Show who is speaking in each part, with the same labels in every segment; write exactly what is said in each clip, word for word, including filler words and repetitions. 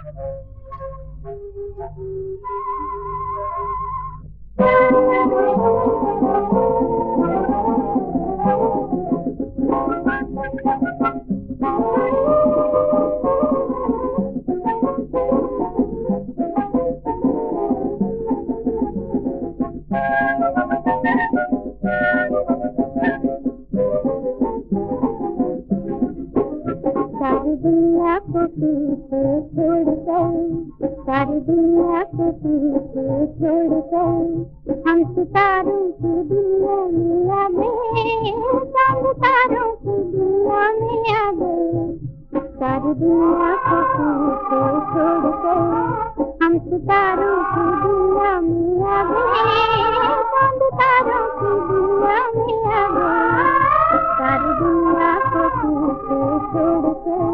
Speaker 1: दुनिया को पीछे छोड़कर, सारी दुनिया को पीछे छोड़कर, हम सितारों की दुनिया में आ गए, चांद तारों की दुनिया में आ गए। सारी दुनिया को पीछे छोड़कर, हम सितारों की दुनिया में आ गए, चांद तारों की दुनिया में आ गए। सारी दुनिया को पीछे छोड़कर।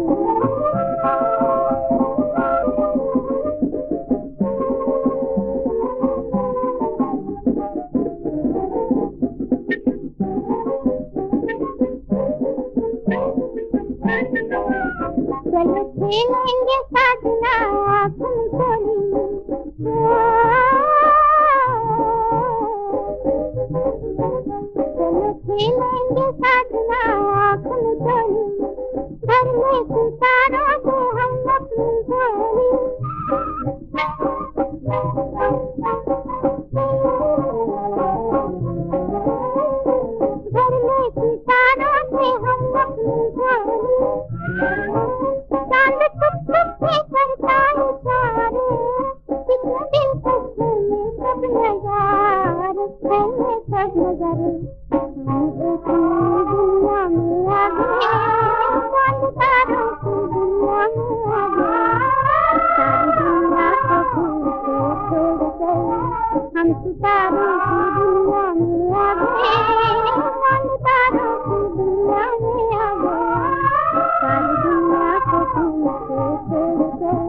Speaker 1: चलो खेलेंगे साजना आँखों खोली, चलो खेलेंगे साजना आँखों खोली, घर में सितारों को हम अपनी झोली। घर में सितारों से हम अपनी झोली, चांद छुप छुप के करता इशारे, कितने दिलकश में सब नजारे, है सब नजारे। हम एक नई दुनिया में आ गए, चांद तारों की दुनिया में आ गए। सारी दुनिया को पीछे छोड़कर, हम सितारों की दुनिया में आ गए, चांद तारों की दुनिया में आ गए। सारी दुनिया को पीछे छोड़कर।